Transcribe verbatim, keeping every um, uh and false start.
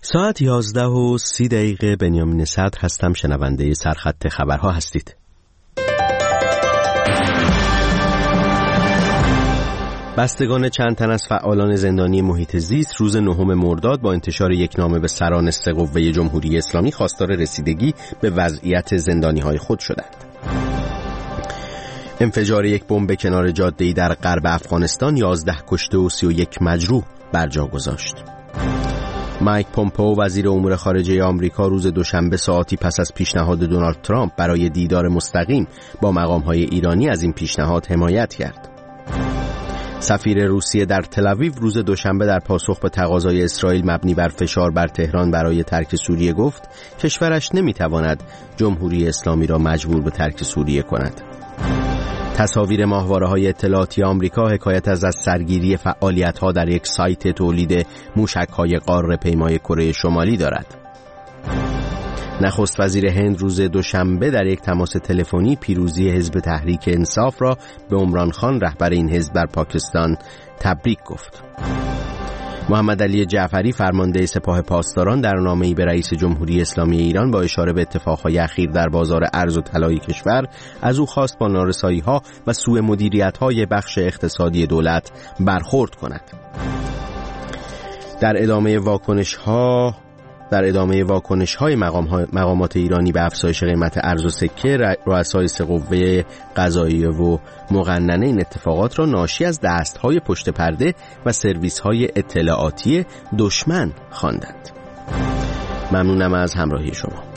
ساعت یازده و سی دقیقه. بنیامین صدر هستم، شنونده سرخط خبرها هستید. بستگان چند تن از فعالان زندانی محیط زیست روز نهم مرداد با انتشار یک نامه به سران سه قوه جمهوری اسلامی خواستار رسیدگی به وضعیت زندانی‌های خود شدند. انفجار یک بمب کنار جاده‌ای در غرب افغانستان یازده کشته و سی و یک مجروح بر جا گذاشت. مایک پومپئو وزیر امور خارجه آمریکا روز دوشنبه ساعتی پس از پیشنهاد دونالد ترامپ برای دیدار مستقیم با مقام‌های ایرانی از این پیشنهاد حمایت کرد. سفیر روسیه در تل‌آویو روز دوشنبه در پاسخ به تقاضای اسرائیل مبنی بر فشار بر تهران برای ترک سوریه گفت کشورش نمی‌تواند جمهوری اسلامی را مجبور به ترک سوریه کند. تصاویر ماهواره‌های اطلاعاتی آمریکا حکایت از از سرگیری فعالیت‌ها در یک سایت تولید موشک‌های قاره پیمای کره شمالی دارد. نخست وزیر هند روز دوشنبه در یک تماس تلفنی پیروزی حزب تحریک انصاف را به عمران خان رهبر این حزب در پاکستان تبریک گفت. محمد علی جعفری فرمانده سپاه پاسداران در نامه‌ای به رئیس جمهوری اسلامی ایران با اشاره به اتفاقهای اخیر در بازار ارز و طلای کشور از او خواست با نارسایی‌ها و سوء مدیریت‌های بخش اقتصادی دولت برخورد کند. در ادامه واکنش‌ها در ادامه واکنش‌های مقامات ایرانی به افزایش قیمت ارز و سکه، رؤسای سه قوه قضاییه و مقننه این اتفاقات را ناشی از دست‌های پشت پرده و سرویس‌های اطلاعاتی دشمن خواندند. ممنونم از همراهی شما.